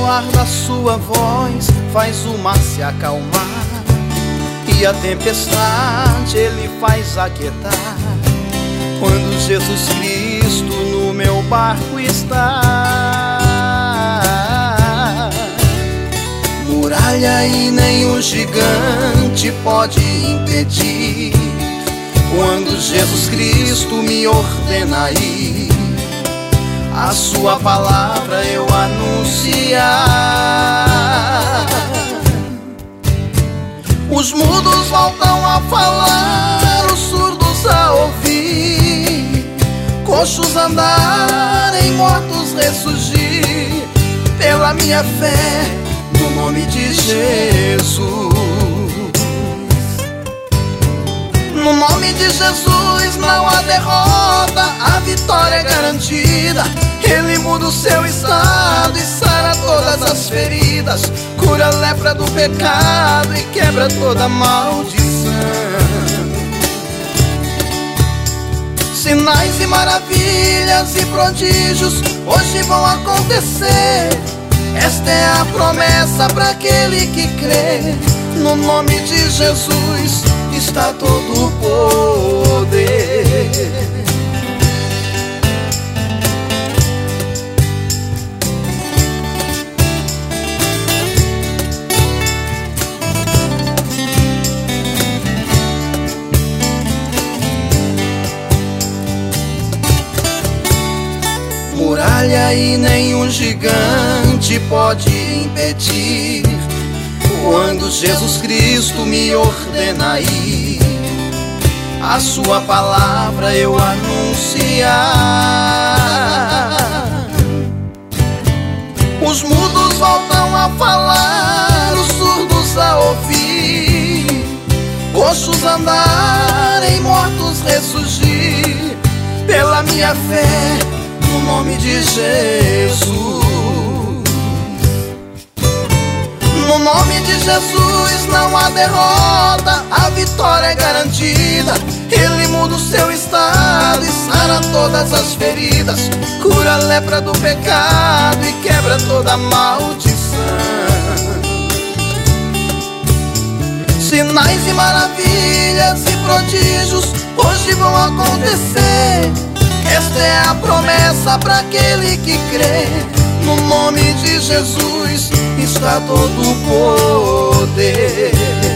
soar da sua voz faz o mar se acalmar, e a tempestade Ele faz aquietar. Quando Jesus Cristo no meu barco está, muralha e nenhum gigante pode impedir. Quando Jesus Cristo me ordena ir, a sua palavra eu anunciar, os mudos voltam a falar, os surdos a ouvir, coxos andarem, mortos ressurgir, pela minha fé no nome de Jesus. No nome de Jesus não há derrota, a vitória é garantida. Ele muda o seu estado e sara todas as feridas, cura a lepra do pecado e quebra toda maldição. Sinais e maravilhas e prodígios hoje vão acontecer. Esta é a promessa para aquele que crê. No nome de Jesus está todo o poder. Muralha e nenhum gigante pode impedir. Quando Jesus Cristo me ordena ir, a sua palavra eu anunciar, os mudos voltam a falar, os surdos a ouvir, coxos andarem, mortos ressurgir, pela minha fé no nome de Jesus. No nome de Jesus não há derrota, a vitória é garantida. Ele muda o seu estado e sara todas as feridas, cura a lepra do pecado e quebra toda maldição. Sinais e maravilhas e prodígios hoje vão acontecer. Esta é a promessa para aquele que crê. No nome de Jesus está todo o poder.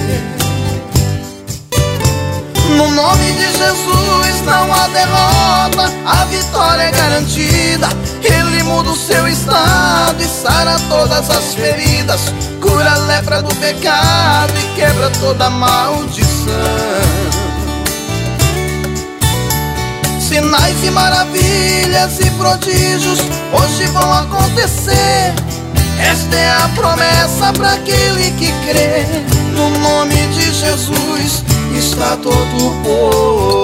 No nome de Jesus não há derrota, a vitória é garantida. Ele muda o seu estado e sara todas as feridas, cura a lepra do pecado e quebra toda maldição. Sinais e maravilhas e prodígios hoje vão acontecer. Esta é a promessa para aquele que crê. No nome de Jesus está todo o poder.